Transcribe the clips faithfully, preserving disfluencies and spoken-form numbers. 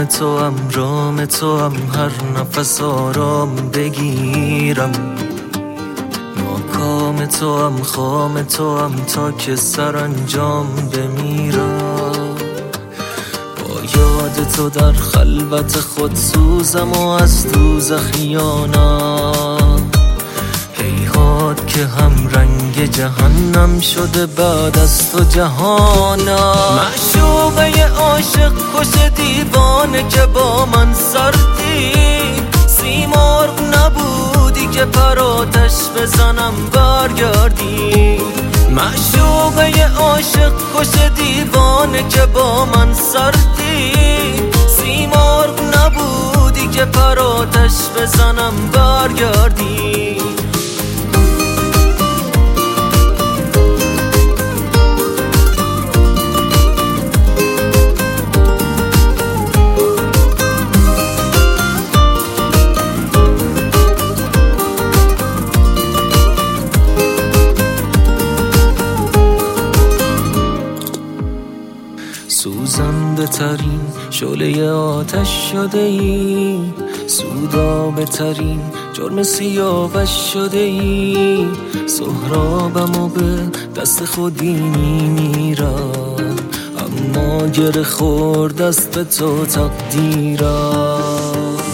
نام تو هم رام تو هم هر نفس آرام بگیرم، ناکام تو هم خام تو هم تا که سرانجام بمیرم. با یاد تو در خلوت خود سوزم و از دوزخیانم، هیهات که هم رنگ جهنم شده بعد از تو جهانم. معشوقه عاشق کش دیوانه که با من سردی، سیمرغ نبودی که پراتش بزنم برگردی. معشوقه عاشق کش دیوانه که با من سردی، سیمرغ نبودی که پراتش بزنم برگردی. سوزنده ترین شعله آتش شده ای، سودابه ترین جرم سیاوش شده ای. سهرابم و به دست خودی میمیرم، اما گره خورد دست به تو تقدیرم.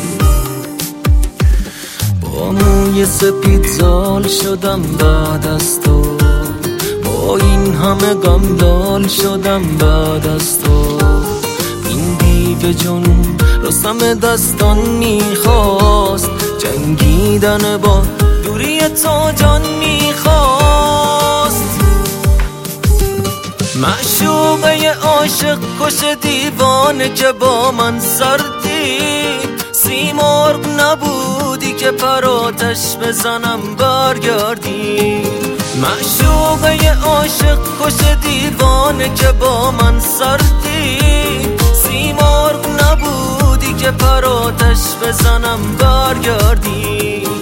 با موی سپید زال شدم بعد از تو، با این همه غم لال شدم بعد از تو. این دیو جنون رستم دستان میخواست، جنگیدن با دوری تو جان میخواست. معشوقه عاشق کش دیوانه که با من سردی، سیمرغ نبودی که پراتش بزنم برگردی. معشوقه عاشق کش دیوانه که با من سردی، سیمرغ نبودی که پراتش بزنم برگردی.